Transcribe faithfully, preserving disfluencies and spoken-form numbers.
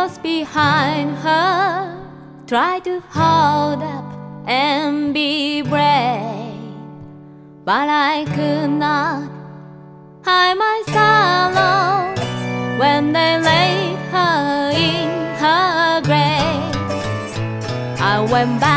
close behind her, try to hold up and be brave, but I could not hide my sorrow when they laid her in her grave. I went back